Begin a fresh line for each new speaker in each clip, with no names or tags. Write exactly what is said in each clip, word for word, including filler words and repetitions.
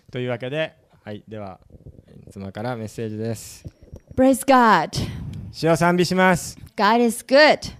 というわけで、はい、では妻からメッセージです。
Praise God.
主を賛美します。
God is good.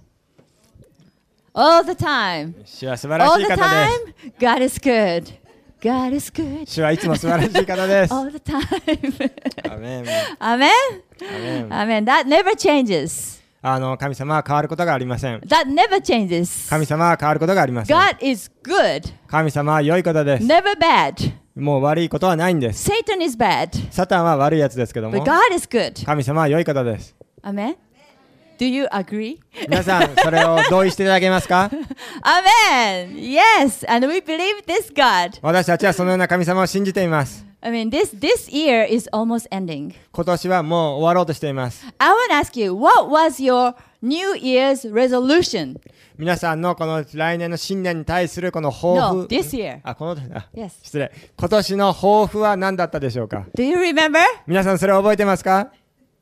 All the time.
主は素晴らしい方です。
All the time, God is good. God is good.
主はいつも素晴らしい方です。
All the time.
アメン。
アメン。
アメン。
アメン。That never changes.
あの神様は変わることがありません。
That never changes.
神様は変わることがありません。
God is good.
神様は良い方です。
Never bad.
もう悪いことはないんです。
Satan is bad.
サタンは悪いやつですけども、
But God is good.
神様は良い方です。
アメン。Do you agree?
皆さん、それを同意していただけますか？
Amen. Yes, and we believe this God.
私たちはそのような神様を信じています。
I mean, this this year is almost ending.
今年はもう終わろうとしています。
I want to ask you, what was your New Year's resolution?
皆さんのこの来年の新年に対するこの抱負。
No, this year.
あ、このあ、
Yes.
失礼。今年の抱負は何だったでしょうか？
Do you remember?
皆さんそれを覚えてますか？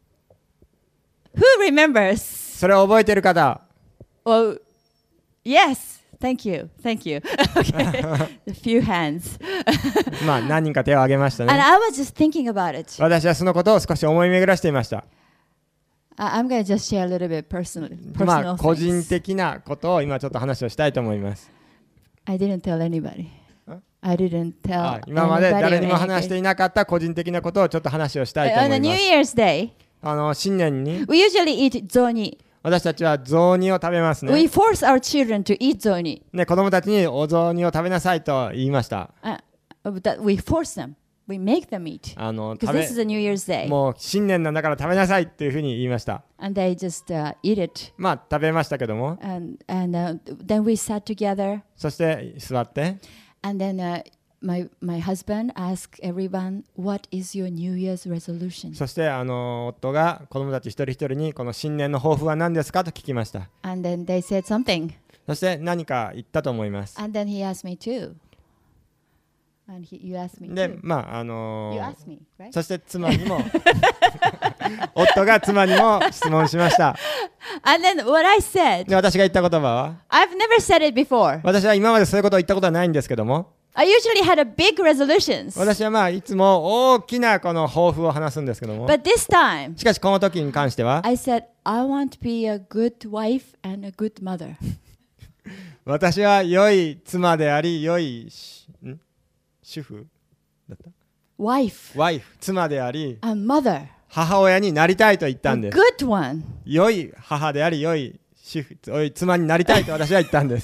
Who remembers?
それを覚えている方。
Oh, yes. Thank you. Thank you. Okay. A few hands.
まあ何人か手を挙げました
And
ね。
I was just thinking about it.
私はそのことを少し思い巡らしていました。
I- I'm going to just share a little bit personal,
ま
personal
あ個人
things.
的なことを今ちょっと話をしたいと思います。
I didn't tell anybody. I didn't
あ
tell
今まで
anybody
誰にも
or
話して
anything.
いなかった個人的なことをちょっと話をしたいと
On
思
the
い
New
ます。
Year's Day,
あの新年に
we usually eat zoni.
私たちは雑煮を食べますね。
We force our children to eat zoni.
ね、子供たちにお雑煮を食べなさいと言いました。
Uh, that we force them. We make them eat.
あの
Because
食
this is
べ
a New Year's Day.
もう新年なんだから食べなさいっていうふうに言いました。
And they just uh, eat it.
まあ食べましたけども、
And, and uh, then we sat together.
そして座って、
And then uh, my, my husband asked everyone, what is your New Year's resolution?
そしてあの夫が子供たち一人一人にこの新年の抱負は何ですかと聞きました。
And then they said something.
そして何か言ったと思います。
And then he asked me too. And he, you asked me
で、
too.
まああの
You
ー
asked me, right?
そして妻にも夫が妻にも質問しました。
And then what I said,
で、私が言った言葉は、
I've never said it before.
私は今までそういうことを言ったことはないんですけども、
I usually had a big resolutions.
私はまあいつも大きなこの抱負を話すんですけども、
But this time,
しかしこの時に関しては、
I said, I want to be a good wife and a good mother.
私は良い妻であり、良いしん主婦だった
Wife
ワイフ、妻であり、
and mother.
母親になりたいと言った
A
んです。
good one.
良い母であり、良い主婦、良い妻になりたいと私は言ったんです。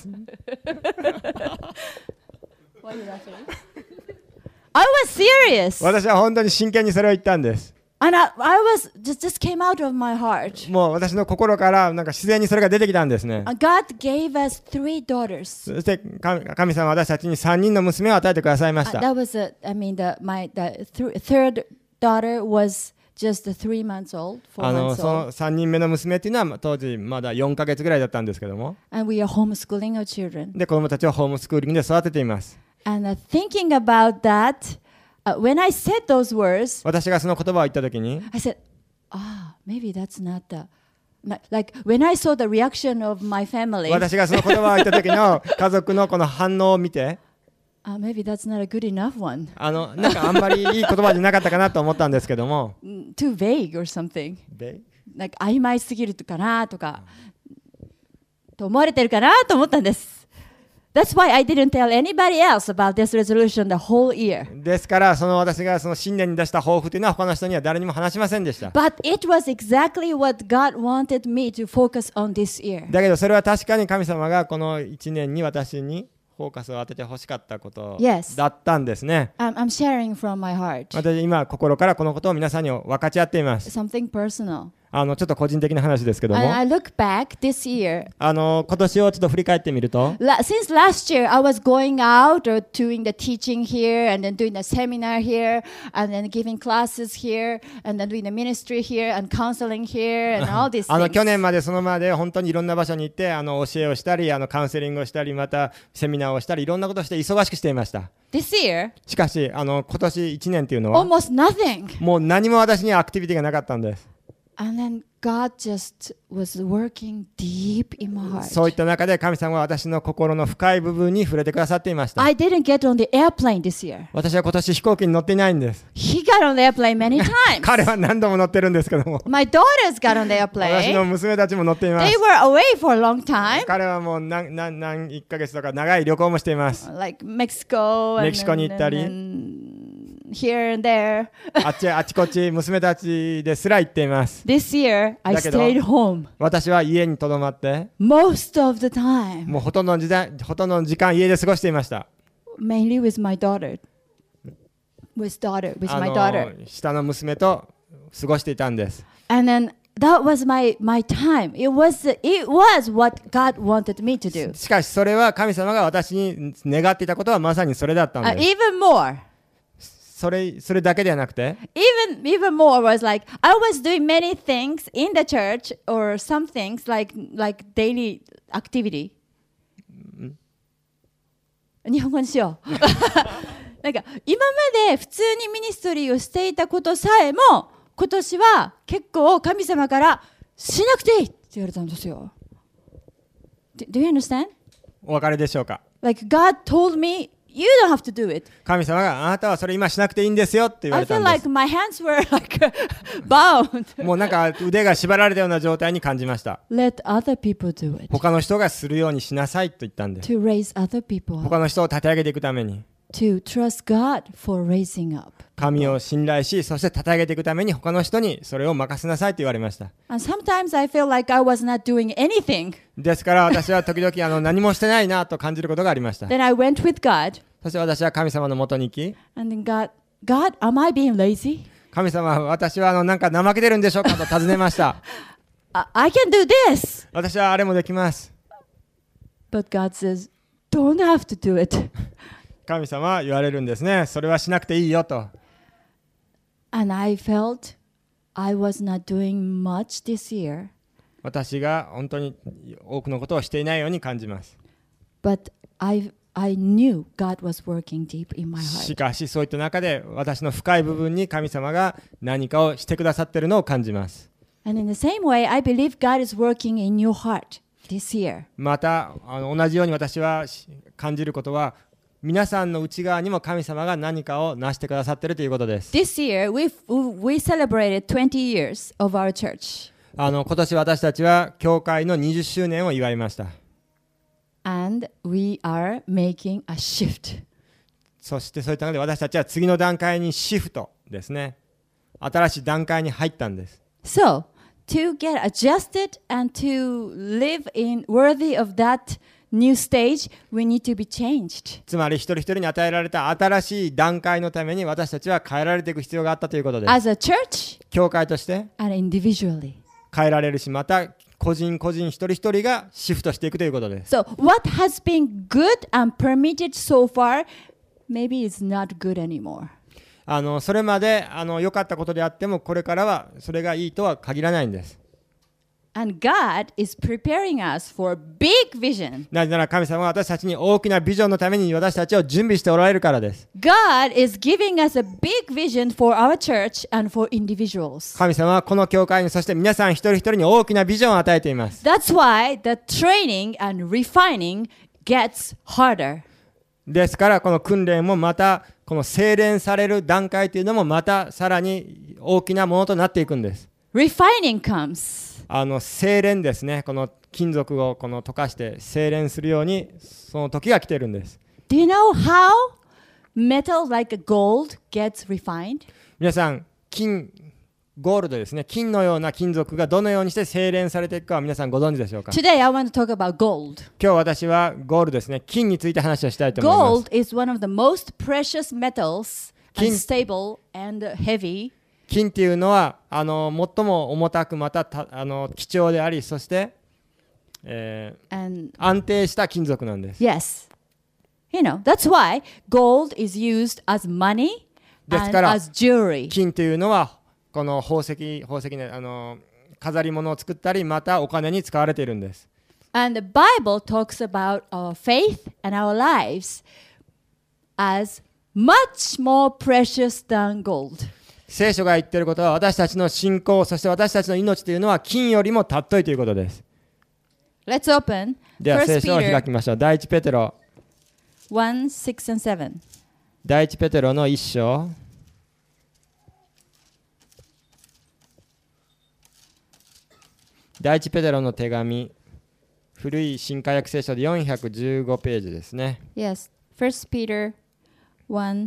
Why are you laughing? I was serious.
私は本当に真剣にそれを言ったんです。
And I, I was, just, just came out of my heart.
もう私の心からなんか自然にそれが出てきたんですね。
And God gave us three daughters.
そして神神様は私たちにさんにんの娘を与えてくださいまし
Uh,
た。
that was a, I mean, the, my the th- third daughter was just three months old, four
あの
months
そ
old.
のさんにんめの娘っていうのはまあ当時まだよんかげつぐらいだったんですけども、
And we are homeschooling our children.
で子供たちをホームスクーリングで育てています。
And uh, thinking about that, uh, when I said those words,
私がその言葉を言ったときに、
I said, ah, maybe that's not the, not, like when I saw the reaction of my family,
私がその言葉を言ったときの家族のこの反応を見て、
uh, maybe that's not a good enough one.
あのなんかあんまりいい言葉じゃなかったかなと思ったんですけども、
Mm, too vague or something.
で
Like 曖昧すぎるかなとか、と思われてるかなと思ったんです。That's why I didn't tell anybody else about this resolution the whole year.
ですからその私がその新年に出した抱負というのは他の人には誰にも話しませんでした。
But it was exactly what God wanted me to focus on this year.
だけどそれは確かに神様がこのいちねんに私にフォーカスを当ててほしかったこと
Yes.
だったんですね。
I'm, I'm sharing from my heart.
私今心からこのことを皆さんに分かち合っています。
Something personal.
あのちょっと個人的な話ですけども、
And I look back this year.
あの今年をちょっと振り返ってみると、
La- Since last year, I was going out or doing the teaching here and then doing the seminar here and then giving classes here and then doing the ministry here and counseling here and all these
あの
things.
去年までそのまで本当にいろんな場所に行ってあの教えをしたりあのカウンセリングをしたりまたセミナーをしたりいろんなことをして忙しくしていました。
This year,
しかしあの今年いちねんというのは
almost nothing.
もう何も私にはアクティビティがなかったんです。
And then God just was working deep in my heart.
そういった中で神様は私の心の深い部分に触れてくださっていました。
I didn't get on the airplane this year.
私は今年飛行機に乗っていないんです。
He got on the airplane many times.
彼は何度も乗ってるんですけども、
My daughters got on the
私の
airplane.
娘たちも乗っていま
They
す。
were away for a long time,
彼はもう何何何いっかげつとか長い旅行もしています。
like Mexico
メ
and,
キシコに行ったり、
and, and here and there.
あっちあちこち娘たちですら行っています。
This year, I
だけど、
stayed home
私は家にとどまって、
most of the time,
もうほとんどの時間、ほとんどの時間家で過ごしていました。
mainly with my daughter. With daughter, with
あ
my
の
daughter.
下の娘と過ごしていたんです。
And then that was my my time. It was it was what God wanted me to do.
しかしそれは神様が私に願っていたことはまさにそれだったん
Uh,
です。
even more.
それそれだけではなくて、
Even even more was like I was doing many things in the church or some things like like daily activity. 日本語にしよう。なんか今まで普通にミニストリーをしていたことさえも今年は結構神様からしなくていいって言われたんですよ。Do, do you understand?
お分かりでしょうか。
Like God told me you don't have to do it.
神様があなたはそれ今しなくていいんですよって言わ
I
れた
feel
んで
like
す。
my hands were like bound.
もうなんか腕が縛られたような状態に感じました。
Let other people do it.
他の人がするようにしなさいと言ったんです。
To raise other people up.
他の人を立て上げていくために、
To trust God for raising up.
神を信頼し、そして立て上げていくために他の人にそれを任せなさいと言われました。
And sometimes I feel like I was not doing anything.
ですから私は時々あの何もしてないなと感じることがありました。
Then I went with God.
そして私は神様のもとに行き、
And then God, God, am I being lazy?
神様、私はあのなんか怠けてるんでしょうかと尋ねました。
I, I can do this.
私はあれもできます。
But God says, don't have to do it.
神様は言われるんですね。それはしなくていいよと。
And I felt I was not doing much this year.
私が本当に多くのことをしていないように感じます。
But I, I knew God was working deep in my
し
heart.
かしそういった中で私の深い部分に神様が何かをしてくださっているのを感じます。
And in the same way, I believe God is working in your heart this year.
またあの同じように私は感じることは、皆さんの内側にも神様が何かを成してくださっているということです。
This year, we we celebrated twenty years of our church.
あの今年私たちは教会のにじゅっしゅうねんを祝いました。
And we are making a shift.
そしてそういったので私たちは次の段階にシフトですね。新しい段階に入ったんです。
So, to get adjusted and to live in worthy of that new stage, we need to be changed.
つまり一人一人に与えられた新しい段階のために私たちは変えられていく必要があったということです。
As a church
教会として
and individually.
変えられるし、また個人個人一人一人がシフトしていくということです。
So, what has been good and permitted so far, maybe it's not good anymore.
あのそれまであの良かったことであっても、これからはそれがいいとは限らないんです。
And God is preparing us for big vision.
なぜなら神様は私たちに大きなビジョンのために私たちを準備しておられるからです。
God is giving us a big vision for our church and for individuals.
神様はこの教会に、そして皆さん一人一人に大きなビジョンを与えています。
That's why the training and refining gets harder.
ですからこの訓練もまたこの精錬される段階というのもまたさらに大きなものとなっていくんです。
Refining comes.
あの精錬ですね。この金属をこの溶かして精錬するようにその時が来ているんです。
Do you know how metal like gold gets refined?
皆さん、金ゴールドですね、金のような金属がどのようにして精錬されていくかは皆さんご存知でしょうか。
Today I want to talk about gold.
今日私はゴールドですね、金について話をしたいと思います。
Gold is one of the most precious metals and
金
stable and heavy.
金っていうのはあの最も重たくまたたあの貴重であり、そして、えー
And
安定した金属なんです。
yes, you know, that's why gold is used as money
です
and
から
as jewelry.
金というのはこの宝石宝石ね、あの飾り物を作ったり、またお金に使われているんです。
And the Bible talks about our faith and our lives as much more precious than gold.
聖書が言っていることは、私たちの信仰、そして私たちの命というのは金よりも尊いということです。
Let's open
では聖
First
書を開
Peter
きましょう。第一ペテロ、
one, six and seven.
第一ペテロの一章。第一ペテロの手紙、古い新海訳聖書でよんひゃくじゅうごページですね。
Yes, First Peter one,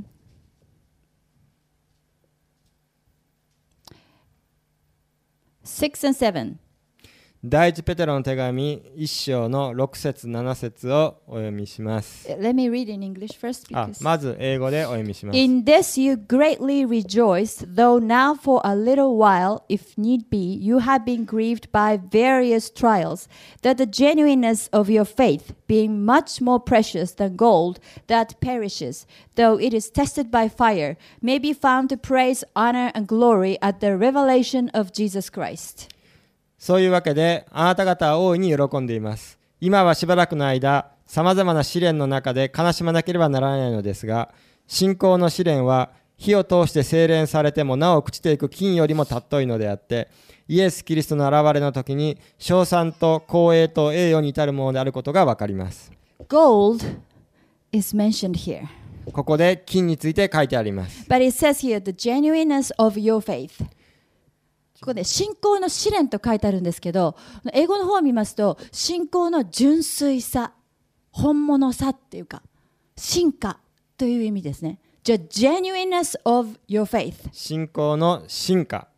six and seven.
第一ペテロの手紙一章のろく節なな節をお読みします。
Let me read in English first
あ、
because
まず英語でお読みします。
in this you greatly rejoice, though now for a little while, if need be, you have been grieved by various trials, that the genuineness of your faith, being much more precious than gold that perishes, though it is tested by fire, may be found to praise, honor, and glory at the revelation of Jesus Christ.
そういうわけで、あなた方は大いに喜んでいます。今はしばらくの間、さまざまな試練の中で悲しまなければならないのですが、信仰の試練は火を通して精錬されてもなお朽ちていく金よりも尊いのであって、イエス・キリストの現れの時に称賛と光栄と栄誉に至るものであることがわかります。
Gold is mentioned here,
ここで金について書いてあります。
but it says here the genuineness of your faith.ここで信仰の試練と書いてあるんですけど、英語の方を見ますと信仰の純粋さ、本物さっていうか真価という意味ですね。The genuineness of your faith
信仰の真価、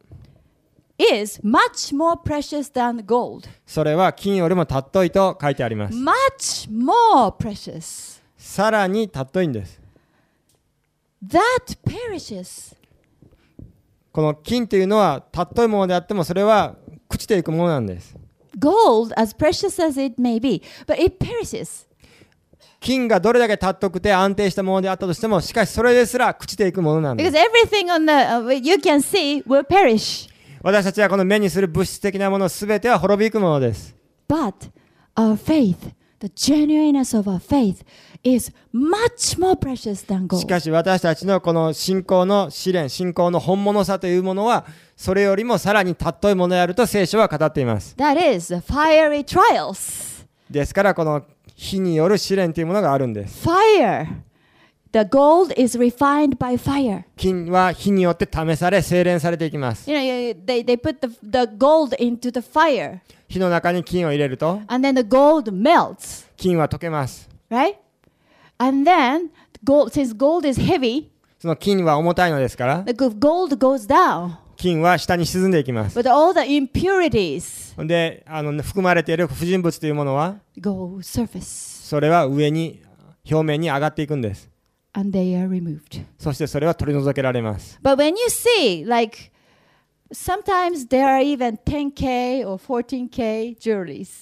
is much more precious than gold.
それは金よりも尊いと書いてあります。
Much more precious.
さらに尊いんです。
That perishes.
この金というのは尊いものであっても、それは朽ちていくものなんです。
Gold, as precious as it may be, but it perishes.
金がどれだけ尊くて安定したものであったとしても、しかしそれですら朽ちていくものなんで
Because
す。
everything on the uh, you can see will perish.
私たちはこの目にする物質的なものすべては滅びいくものです。
But our faith, the genuineness of our faith is much more precious than
し
gold.
かし私たちのこの信仰の試練、信仰の本物さというものは、それよりもさらに尊いものであると聖書は語っています。
That is the fiery trials.
ですからこの火による試練というものがあるんです。
Fire. The gold is refined by fire.
金は火によって試され精錬されていきます。
You know, they, they put the, the gold into the fire,
火の中に金を入れると
and then the gold melts,
金は溶けます。
right? And then gold, since gold is heavy,
その金は重たいのですから、
the gold goes down,
金は下に沈んでいきます。
but all the impurities
で、あの含まれている不純物というものは、
go surface,
それは上に表面に上がっていくんです。
and they are removed.
そしてそれは取り除けられます。
But when you see, like, sometimes there are even ten K or fourteen K jewelries.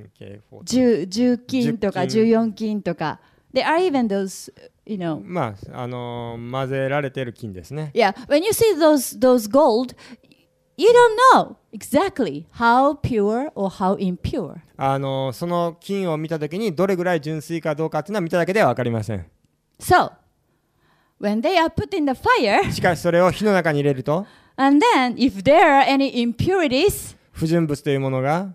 10, 10金とかじゅうよん金とか。There are even those, you know.
まあ、あのー混ぜられている金ですね。
Yeah, when you see those, those gold, you don't know exactly how pure or how impure.
あのーその金を見たときにどれぐらい純粋かどうかっていうのは見ただけでは分かりません。
So, when they are put in the fire,
しかしそれを火の中に入れると、
and then if there are any impurities,
不純物というものが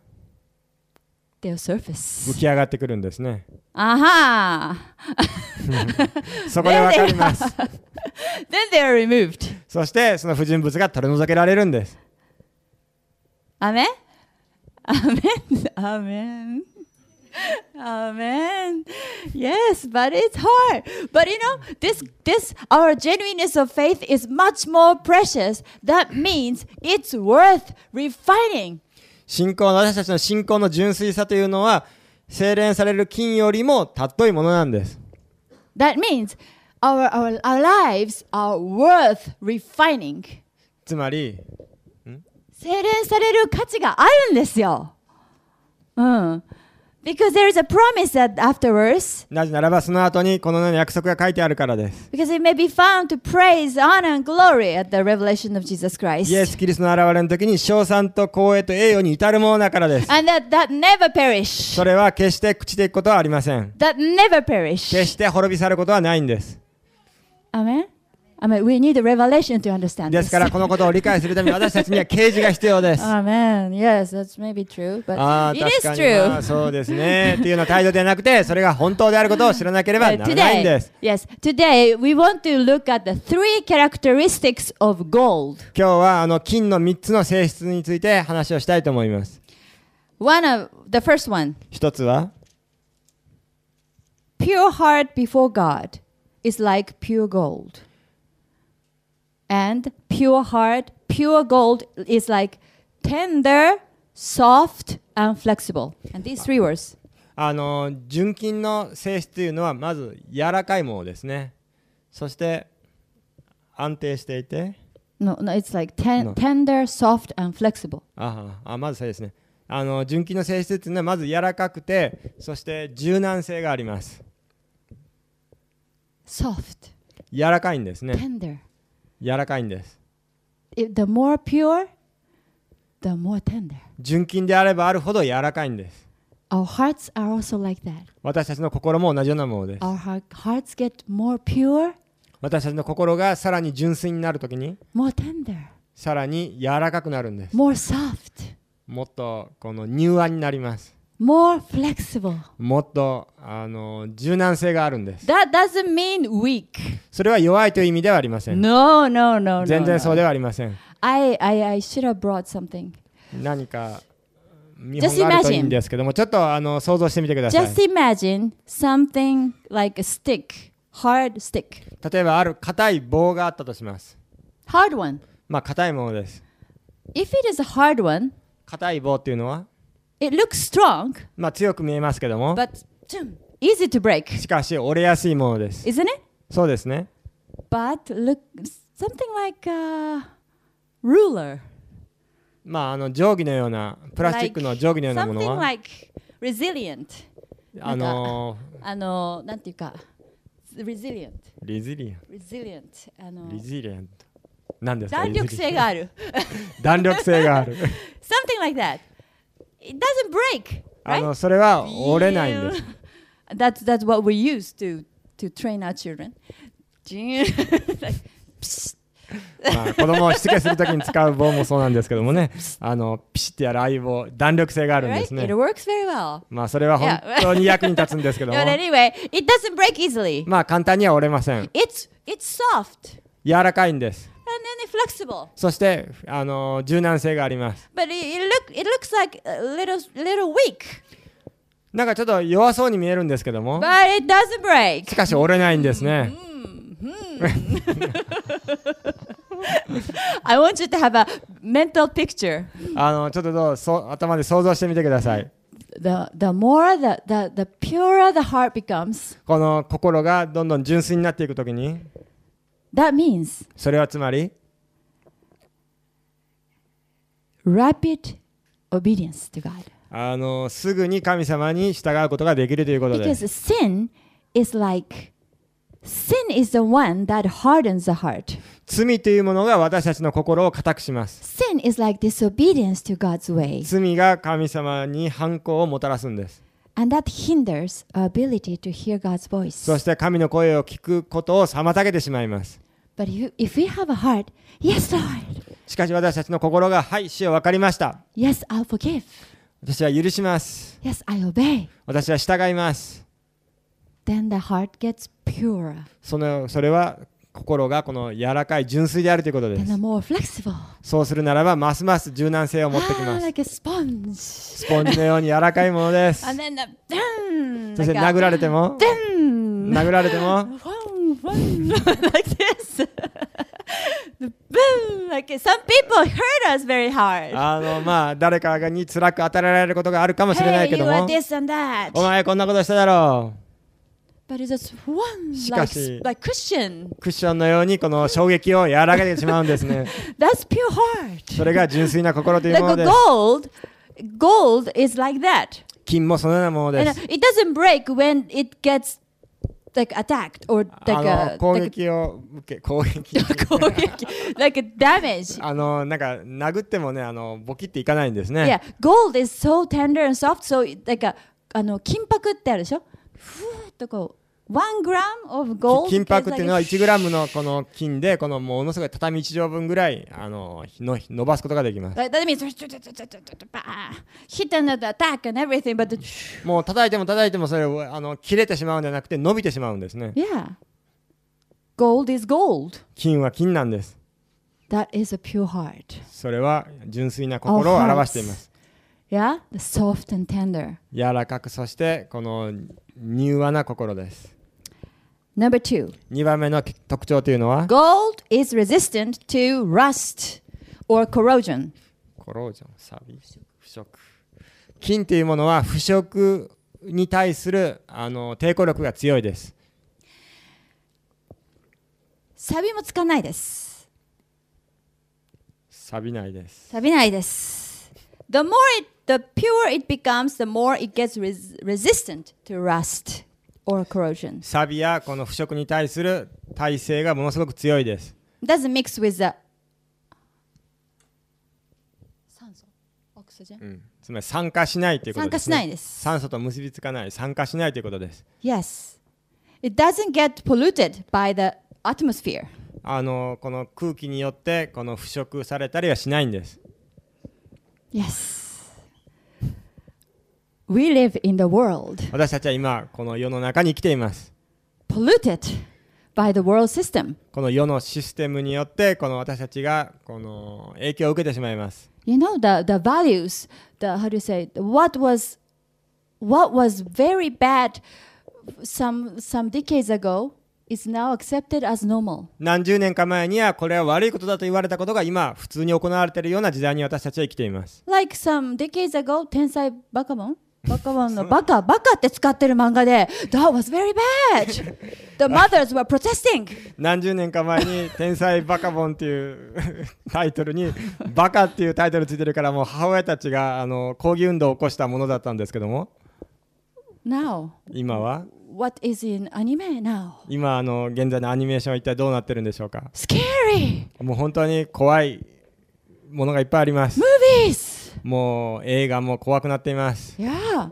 they'll
浮
surface.
き上がってくるんですね。
Aha!
そこで分かります。
Then they are removed.
そしてその不純物が取り除けられるんです。
Amen? Amen? Amen? Amen. Yes, but it's hard. But you know, this, this, our genuineness of faith is much more precious. That means it's worth refining.
信仰の私たちの信仰の純粋さというのは精錬される金よりも尊いものなんです。
That means our, our, our lives are worth refining.
つまり
精錬される価値があるんですよ。うん。Because there is a promise that afterwards,
なぜならばその後にこのような約束が書いてあるからです。
because it may be found to praise, honor, and glory at the revelation of Jesus Christ.
イエス・キリストの現れの時に称賛と光栄と栄誉に至るものだからです。
And that, that never perish.
それは決して朽ちていくことはありません。
That never perish.
決して滅び去ることはないんです。
Amen? I mean, we need a revelation to understand
で
this.
すからこのことを理解するために私たちには啓示が必要です。
Amen. Yes, that's maybe true, but
ああ、
it
確
is
かに、
true.
まあ、そうですねっていうような態度ではなくて、それが本当であることを知らなければ
Uh,
ならないん
today,
です。
yes, today we want to look at the three characteristics of gold.
今日はあの金のみっつの性質について話をしたいと思います。
One of the first one,
一つは
pure heart before God is like pure gold. And pure heart, pure gold is like tender, soft, and flexible. And these three words.
あの純金の性質というのはまず柔らかいものですね。そして安定していて、
No, no, it's like ten,
No.
tender, soft, and flexible.
ああ、まずそうですね。あの純金の性質というのはまず柔らかくて、そして柔軟性があります。
Soft,
柔らかいんですね。
tender.
柔らかいんです。
If the more pure, the more tender.
純金であればあるほど柔らかいんです。
Our hearts are also like that.
私たちの心も同じようなものです。
Our heart, hearts get more pure,
私たちの心がさらに純粋になるときに
more tender,
さらに柔らかくなるんです。
more soft,
もっとこの柔和になります。
more flexible.
もっとあの柔軟性があるんです。
That doesn't mean weak.
それは弱いという意味ではありません。
No, no, no, no.
全然そう
no.
ではありません。
I, I, I should have brought something.
何か見本があるといいんですけども、ちょっとあの想像してみてください。
Just imagine something like a stick, hard stick.
例えばある硬い棒があったとします。
Hard one.
まあ硬いものです。
If it is a hard one,
硬い棒っていうのは、
it looks strong,
まあ強く見えますけども、
but tchum, easy to break,
しかし折れやすいものです。
isn't it?
そうですね。
But look, something like a ruler,
まああの定規のようなプラスチックの定規のようなもの
something
は、
like resilient.
あの
あの、なんていうか、resilient,
リズリエン
resilient. あの
リズリエント何ですか？
弾力性がある。
弾力性がある。
Something like that. It doesn't break,
あ
right?
のそれは折れないんです。
That's that's what we use to to train our children. Like, psst.
まあ子供をしつけするときに使う棒もそうなんですけどもね、あのピシッてやるああいう棒、弾力性があるんで
Right?
すね
It。works very well.
まあそれは本当に役に立つんですけども、
But anyway, it doesn't break easily.
まあ簡単には折れません。
It's it's soft
柔らかいんです。
and then flexible.
そしてあの柔軟性があります。
But it, it look it looks like a little little weak.
なんかちょっと弱そうに見えるんですけども、
But it doesn't break.
しかし折れないんですね。
I want you to have a mental picture.
あのちょっとどうそう頭で想像してみてください。
The the more the the the purer the heart becomes,
この心がどんどん純粋になっていくときに、
that means
それはつまり
rapid obedience to God.
あのすぐに神様に従うことができるということで
Because
す。
sin is like sin is the one that hardens the heart.
罪というものが私たちの心を固くします。
Sin is like disobedience to God's way,
罪が神様に反抗をもたらすんです。
and that hinders our ability to hear God's
そ
voice.
して神の声を聞くことを妨げてしまいます。
But you, if we have a heart, yes, Lord,
しかし私たちの心が、はい、主よ分かりました。
yes, I'll forgive,
私は許します。
yes, I obey,
私は従います。
then the heart gets purer,
そのそれは心がこの柔らかい純粋であるということで
then
す。
the more flexible.
そうするならばますます柔軟性を持ってき
Ah,
ます。
like a sponge.
スポンジのように柔らかいものです。
And then the dun,
そして
like a
殴られても
dun,
殴られても
Whong, whong, like this. The boom, like some people hurt us very hard.
あのまあ誰かに辛く当たられることがあるかもしれない
Hey,
け
you
ど
are
も、
this and that.
お前こんなことしただろう。
But it's just one
し
like,
かし
like cushion.
クッションのようにこの衝撃を和らげてしまうんですね。
That's pure heart.
それが純粋な心という
Like
もの
a
です。
gold, gold is like that.
金もそのようなもので
And
す。
it doesn't break when it gets like attacked or
あ
like
の
a
攻
like
撃を受け攻撃
a, 攻撃 like a damage.
あのなんか殴ってもねあのボキっていかないんですね。
Yeah, gold is so tender and soft, so like a あの金箔ってあるでしょ。ふーっとこう one gram of gold.
金箔っていうのはいちグラムのこの金でこのものすごい畳いち畳分ぐらいあのの伸ばすことができます。
That means hit another attack and everything, but the,
もう叩いても叩いてもそれをあの切れてしまうんじゃなくて伸びてしまうんですね。
yeah, gold is gold.
金は金なんです。
That is a pure heart.
それは純粋な心を表しています。
Yeah, the soft and tender.
柔らかくそしてこの柔和な心です。
Number two.
にばんめの特徴というのは
Gold is resistant to rust or corrosion.
コロージョン、錆、腐食。金というものは腐食に対するあの抵抗力が強いです。
錆もつかないです。
錆びないです。
錆びないです。The more it, the pure it becomes, the more it gets res- resistant to rust or corrosion.
錆びやこの腐食に対する耐性がものすごく強いです。
It doesn't mix with the 酸素、オクシジェン。
うん、つまり酸化しないということです、ね。
酸化しないです。
酸素と結びつかない、酸化しないということです。
Yes. It doesn't get polluted by the atmosphere.
あのこの空気によってこの腐食されたりはしないんです。
Yes. We live in the world.
私たちは今この世の中に生きています。
Polluted by the world system.
この世のシステムによってこの私たちがこの影響を受けてしまいます。
You know the the values, the how do you say what was what was very bad some some decades ago is now accepted as normal.
何十年か前にはこれは悪いことだと言われたことが今普通に行われているような時代に私たちは生きています。
Like some decades ago, 天才バカボンバカボンのバカバカって使ってる漫画で That was very bad. The mothers were protesting.
何十年か前に天才バカボンっていうタイトルにバカっていうタイトルついてるからもう母親たちがあの抗議運動を起こしたものだったんですけども
Now,
今は
what is in anime now?
今あの現在のアニメーションは一体どうなってるんでしょうか。
Scary
もう本当に怖いものがいっぱいあります。
movies.
もう映画も怖くなっています。
Yeah.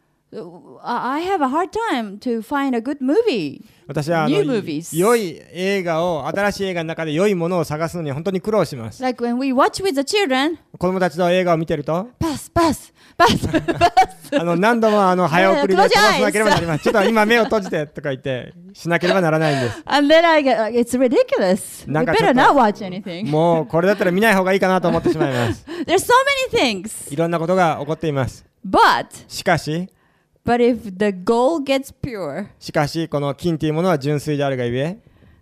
I have a hard time to find a good movie.
私はあの
New movies.
良い映画を新しい映画の中で良いものを探すのに本当に苦労します。
Like when we watch with the children,
子供たちの映画を見てると
pass, pass, pass, pass.
あの何度もあの早送りで飛ばさなければなります。ちょっと今目を閉じてとか言ってしなければならないんです。
And then I get, like, it's ridiculous. We
なんかちょっ
better
と
not watch anything.
もうこれだったら見ない方がいいかなと思ってしまいます。
There's so many things.
いろんなことが起こっています。
But,
しかし
but if the gold gets pure,
しかしこの金というものは純粋であるがゆえ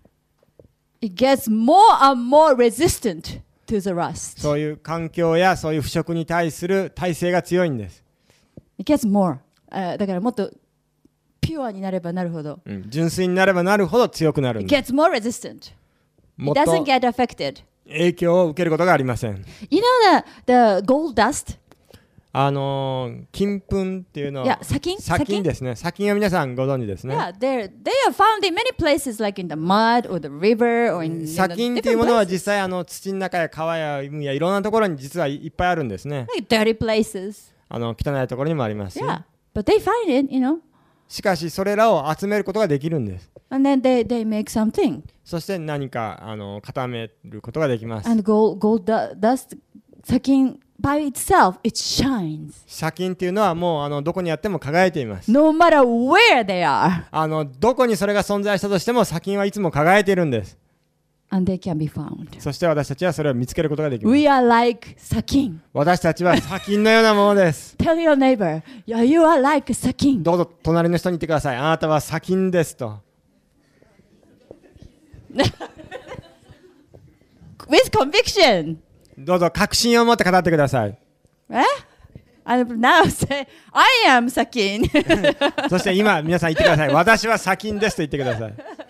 it gets more and more resistant to the rust.
そういう環境やそういう腐食に対する耐性が強いんです。
It gets more. あだからもっとピュアになればなるほど。
うん、純粋になればなるほど強くなるん
It
です。
gets more resistant.
も
It
っと
doesn't get affected.
影響を受けることがありません。
You know the, the gold dust?
あのー、金粉っていうの
いや
は
砂金
砂金ですね。砂金は皆さんご存知ですね。
Yeah, they're, they are found in many places like in the mud or the river or in, in
砂
the
金っていう
different
ものは
places.
実際あの土の中や川や海やいろんなところに実はいっぱいあるんですね。
Like dirty places.
あの汚いところにもありますし、
Yeah, but they find it, you know,
しかしそれらを集めることができるんです。
and then they, they make something.
そして何かあの固めることができます。
And gold, gold du- dust, 砂金 by itself, it shines.
砂金っていうのはもうあのどこにあっても輝いています。
No matter where they are.
あのどこにそれが存在したとしても砂金はいつも輝いているんです。
And they can be found.
そして私たちはそれを見つけることができます。
We are like 砂金.
私たちは砂金のようなものです。
Tell your neighbor, yeah, you are like 砂金.
どうぞ隣の人に言ってください。あなたは砂金ですと。
With conviction.
どうぞ確信を持って語ってください。
Eh? And now say, I am 砂金.
そして今皆さん言ってください。私は砂金ですと言ってください。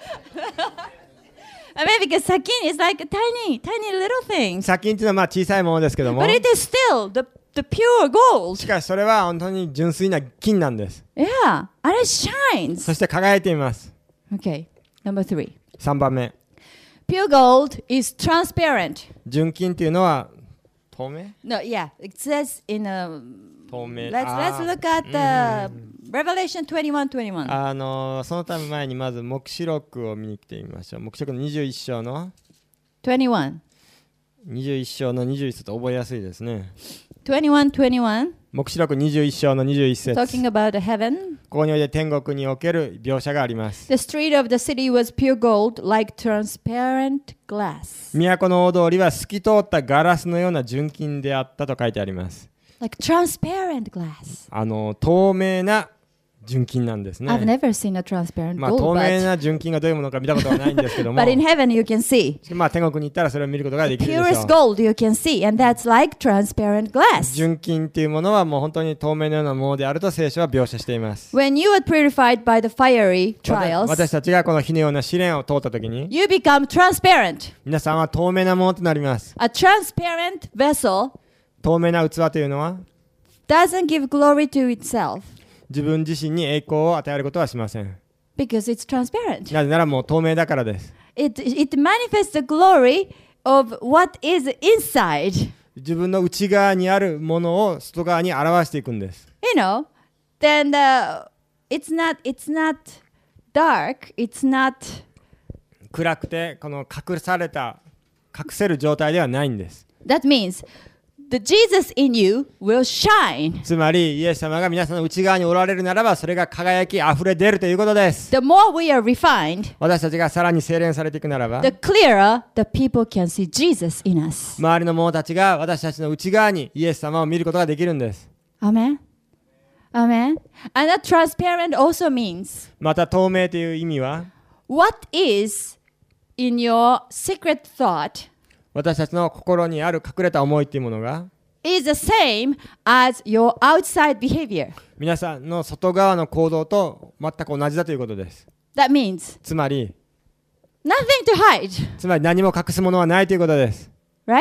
I mean, because 砂金 is like a tiny, tiny little thing.
砂金っていうのはまあ小さいものですけども、
But it is still the, the pure gold.
しかしそれは本当に純粋な金なんです。
Yeah, and it shines.
そして輝いています。
Okay, number three.
さんばんめ、
Pure gold is transparent.
純金っていうのは透明
No, yeah, it says in a.
透明
Let's
あ
let's
ー
look at the Revelation twenty-one twenty-one.
あのそのため前にまず黙示録を見に来てみましょう。黙示録のにじゅういっ章の
twenty-one.
にじゅういっ章のにじゅういっ節覚えやすいですね。
twenty-one twenty-one.
黙示録にじゅういっ章のにじゅういっ節。
Talking about the heaven.
ここにおいて天国における描写があります。
The street of the city was pure gold, like transparent glass.
都の大通りは透き通ったガラスのような純金であったと書いてあります。
Like transparent glass.
あの透明な純金なんですね。
I've never seen a transparent
まあ
gold,
透明
but,
な純金がどういうものか見たことはないんですけども、
but in heaven you can see.
まあ天国に行ったらそれを見ることができるでしょ
Purest
う。
gold you can see, and that's like transparent glass.
純金っていうものはもう本当に透明のようなものであると聖書は描写しています。
When you are purified by the fiery
わた
trials,
私たちがこの火のような試練を通った時に
you become transparent.
皆さんは透明なものとなります。
A transparent vessel
透明な器というのは
doesn't give glory to itself
自分自身に栄光を与えることはしません。
because it's transparent.
なぜならもう透明だからです。
It, it manifests the glory of what is inside.
自分の内側にあるものを外側に表していくんです。
You know, then the, it's not it's not dark. It's not
暗くてこの隠された隠せる状態ではないんです。
that means the Jesus in you will shine.
つまりイエス様が皆さんの内側におられるならばそれが輝きあふれ出るということです。
The more we are refined,
私たちがさらに精錬されていくならば
the clearer the people can see Jesus in us.
周りの者たちが私たちの内側にイエス様を見ることができるんです。
Amen. Amen. And that transparent also means
また透明という意味は
what is in your secret thought
私たちの心にある隠れた思いというものが
is the same as your outside behavior.
皆さんの外側の行動と全く同じだということです。
That means
つまり
nothing to hide,
つまり何も隠すものはないということです。
right?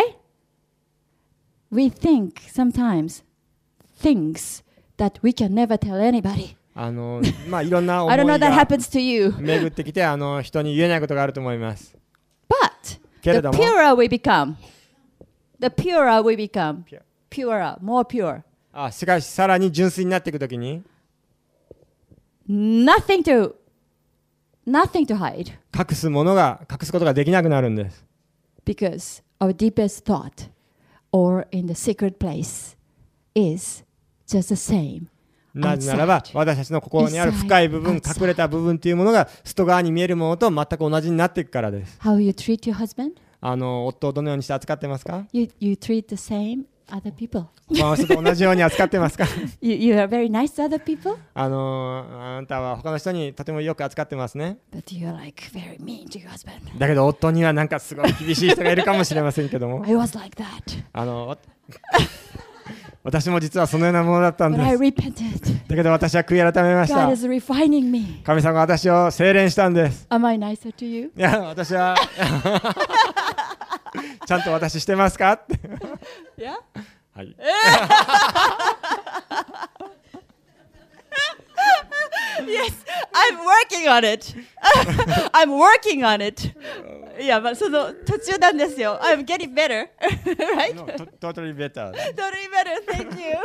We think sometimes things that we can never tell anybody.
あのまあいろんな思
I don't know
い
that
が
happens to you.
巡ってきてあの人に言えないことがあると思います。
But
けれ
the
ども
purer we become, the purer we become,
Pure.
purer, more pure.
あしかしさらに純粋になっていくときに
Nothing to, nothing to hide
隠すものが隠すことができなくなるんです。
because our deepest thought or in the secret place is just the same.
なぜならば私たちの心にある深い部分
Inside,
隠れた部分というものが外側に見えるものと全く同じになっていくからです。
How you treat your husband?
あの夫をどのようにして扱ってますか？
You, you treat the same other people.
他の人と同じように扱ってますか？
You, you are very nice to other people,
あのあなたは他の人にとてもよく扱ってますね。
but you're like very mean to your husband.
だけど夫にはなんかすごい厳しい人がいるかもしれませんけども
I was like that,
あのわ私も実はそのようなものだったん
but
で
I
す。
repented.
だけど私は悔い改めまし
God
た。
is refining me.
神様が私を精錬したんです。
Am I nicer to you?
いや私はちゃんと私してますかって。
Yeah.
はい。
Yes, I'm working on it. I'm working on it. いや、まあその途中なんですよ。I'm getting better, right?
No, to- totally better.
Totally better. Thank you.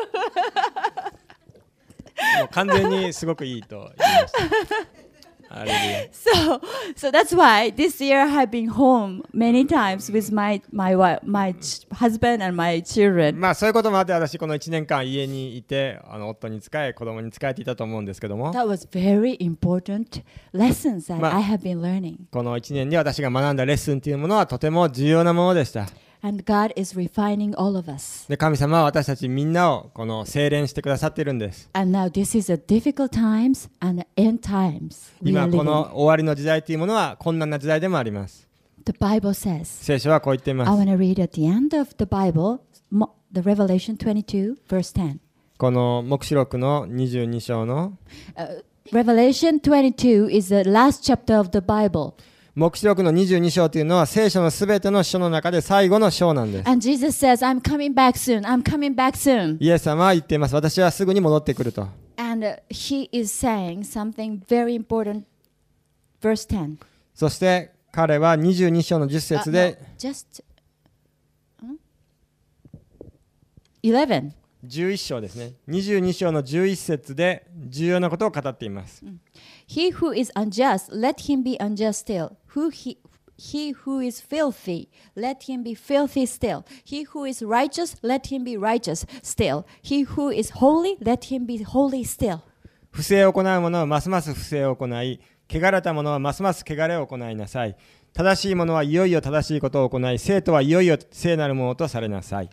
もう完全にすごくいいと言いました。ハレルヤ。
So, so that's why this year I've been home many times with my my wi- my ch- husband and my children.
まあそういうこともあって私このいちねんかん家にいてあの夫に仕え子供に仕えていたと思うんですけども
That was very important lessons that
まあ
I have been learning.
このいちねんに私が学んだレッスンというものはとても重要なものでした。
And God is refining all of us.
で神様は私たちみんなをこの精錬してくださっているんです。
And now this is a difficult times and end times. We
今
are
こ
living.
の終わりの時代というものは困難な時代でもあります。
The Bible says.
聖書はこう言っていま
I
す。
want to read at the end of the Bible, mo- the Revelation twenty-two, verse ten.
この黙示録のにじゅうに章の
Uh, Revelation twenty-two is the last chapter of the Bible.
黙示録のにじゅうに章というのは聖書のすべての書の中で最後の章なんです。
And Jesus says, I'm coming back soon. I'm coming back soon.
イエス様は言っています。私はすぐに戻ってくると。
And uh, he is saying something very important. Verse ten.
そして彼はにじゅうに章のじゅっ
Uh,
節で
no, just hmm? eleven.
じゅういっ章ですね。にじゅうに章のじゅういち節で重要なことを語っています。
He who is unjust, let him be unjust still. Who he, he who is filthy, let him be filthy still. He who is righteous, let him be righteous still. He who is holy, let him be holy still.
不正を行う者はますます不正を行い、汚れた者はますます汚れを行いなさい。正しい者はいよいよ正しいことを行い、聖徒はいよいよ聖なるものとされなさい。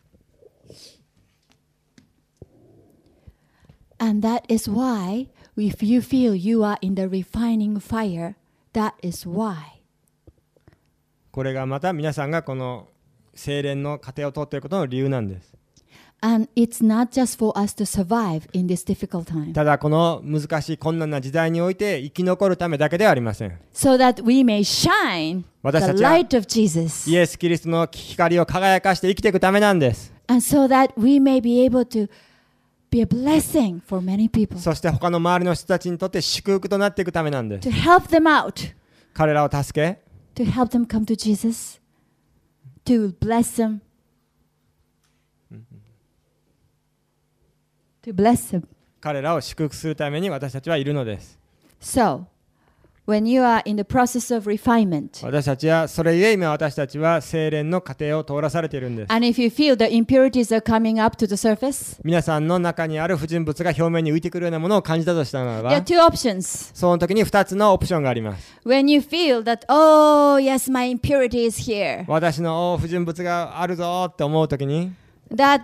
And that is why, if you feel you are in the refining fire, that is why.
これがまた皆さんがこの聖錬の過程を通っていることの理由なんです。
And it's not just for us to survive in this difficult time.
ただこの難しい困難な時代において生き残るためだけではありません。
So that we may shine the
私たちは
light of Jesus.
イエス・キリストの光を輝かして生きていくためなんです。
And so that we may be able to be a blessing for many people.
そして他の周りの人たちにとって祝福となっていくためなんです。
To help them out.
彼らを助け、
To help them come to Jesus. To bless them. To bless them.
彼らを祝福するために私たちはいるのです。
So, when you are in the process of refinement,
私たちはそれゆえ今私たちは聖錬の過程を通らされているんです。
and if you feel the impurities are coming up to the surface,
皆さんの中にある不純物が表面に浮いてくるようなものを感じたとしたなら
there are
ば、
two options.
その時にふたつのオプションがあります。
When you feel that, oh, yes, my impurity is here,
私の不純物があるぞって思う時に、
that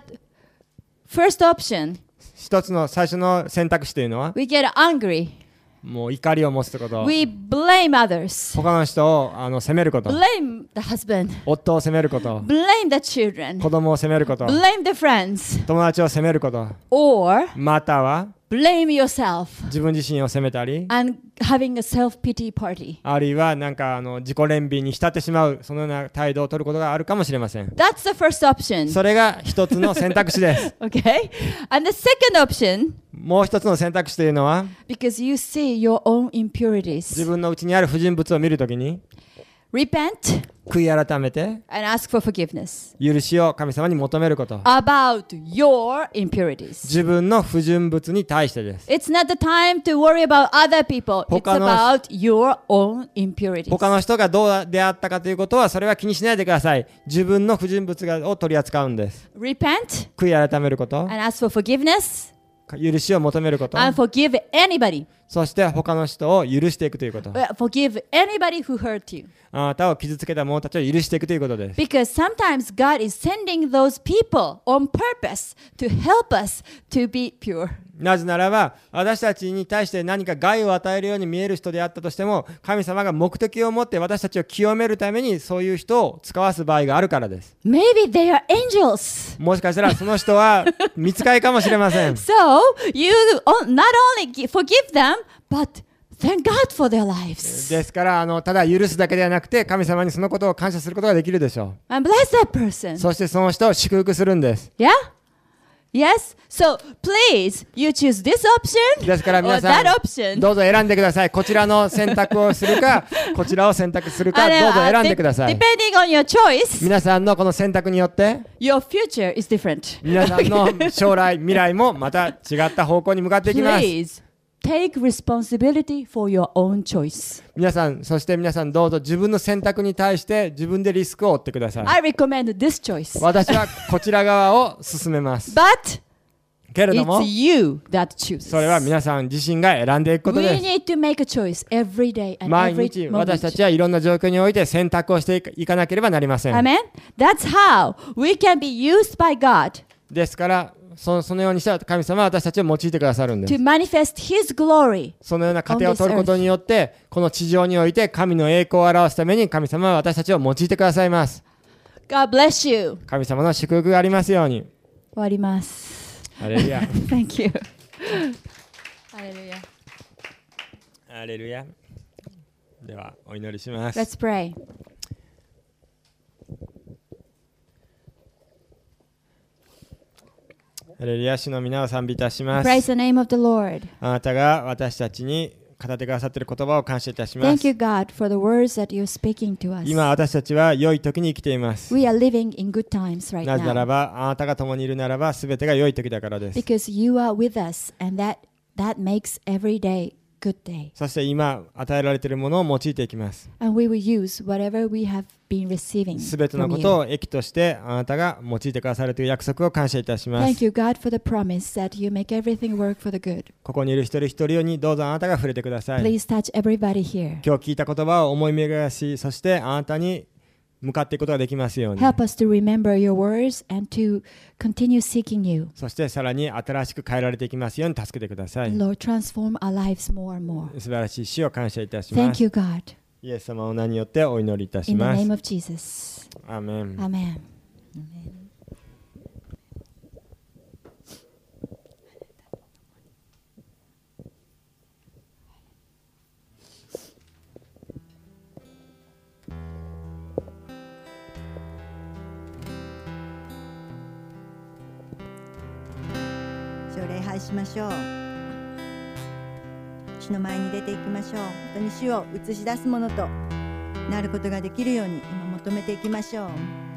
first option,
一つの最初の選択肢というのは
we get angry.
もう怒りを持つこと、
We blame others,
他の人をあの責めること、
blame the husband,
夫を責めること、
blame the children,
子供を責めること、
blame the friends,
友達を責めること、
or
または
blame yourself
自分自身を責めたり、
and having a self-pity party.
あるいはなんかあの自己憐憫に浸ってしまう、そのような態度を取ることがあるかもしれません。
That's the first option.
それが一つの選択肢です。
Okay? And the second option,
もう一つの選択肢というのは、
because you see your own
自
impurities,
分の内にある不純物を見るときに
repent
悔い改めて
and ask for forgiveness
許しを神様に求めること、
about your impurities.
自分の不純物に対してです。
It's not the time to worry about other people. It's
他の
about your own impurities.
他の人がどうであったかということはそれは気にしないでください。自分の不純物がを取り扱うんです。
Repent
悔い改めること、
and ask for forgiveness
許しを求めること、
and forgive anybody.
そして他の人を許していくということ、
Uh, Forgive anybody who hurt you.
あなたを傷つけた者たちを許していくということです。
Because sometimes God is sending those people on purpose to help us to be pure.
なぜならば私たちに対して何か害を与えるように見える人であったとしても、神様が目的を持って私たちを清めるためにそういう人を使わす場合があるからです。
Maybe they are angels.
もしかしたらその人は御使いかもしれません。
So you o- not only gi- forgive them, but thank God for their lives.
ですからあのただ許すだけではなくて神様にそのことを感謝することができるでしょ
And bless that
う。
person.
そしてその人を祝福するんです。
Yeah? Yes? So please, you choose this option
ですから
or
皆さ
that
ん
option.
どうぞ選んでください。こちらの選択をするかこちらを選択するか
And,
どうぞ
uh,
選んで
de-
ください。
depending on your choice,
皆さんのこの選択によって
your future is different.
皆さんの将来未来もまた違った方向に向かっていきます。
Please take responsibility for your own choice.
皆さん、そして皆さんどうぞ自分の選択に対して自分でリスクを負ってください。
I recommend this choice.
私はこちら側を進めます。
But
けれども
it's you that chooses.
それは皆さん自身が選んでいくこと
We
です。
need to make a choice every day and
毎
every
日私た
moment.
ちはいろんな状況において選択をしていかなければなりません。
Amen? That's how we can be used by God
ですからそそのようにした神様は私たちを用いてくださるんで
to
す。
manifest His glory.
そのような過程を取ることによってこの地上において神の栄光を表すために神様は私たちを用いてくださいます。
God bless you.
神様の祝福がありますように。
終わります。
ハレルヤ。
Thank you. Hallelujah.
ハレルヤ。ではお祈りします。
Let's pray.
ハレルヤ、主の皆を賛美いたします。
Praise the name of the Lord.
あなたが私たちに語ってくださっている言葉を感謝いたしま
Thank
す。
you, God, for the words that you're speaking to us.
今私たちは良い時に生きています。
We are living in good times right
なぜなら
now
ばあなたが共にいるならば全てが良い時だからです。
because you are with us, and that that makes every day good day.
そして今与えられているものを用いていきます。
And we will use whatever we have been receiving
すべての
from
こと
you.
を益としてあなたが用いてくださるという約束を感謝いたしま
Thank
す。
you, God, for the promise that you make everything work for the good.
ここにいる一人一人にどうぞあなたが触れてください。
Please touch everybody here.
今日聞いた言葉を思い巡らし、そしてあなたに向かっていくことができますように。
Help us to remember your words and to continue seeking you.
そしてさらに新しく変えられていきますように助けてください。
Lord, transform our lives more and more.
素晴らしい死を感謝いたしま
Thank
す。
you, God.
イエス様の名によってお祈りいたし
In the
ます。
name of Jesus.
アーメン。
Amen.
主を礼拝しましょう。主の前に出ていきましょう。本当に主を映し出すものとなることができるように今求めていきましょう。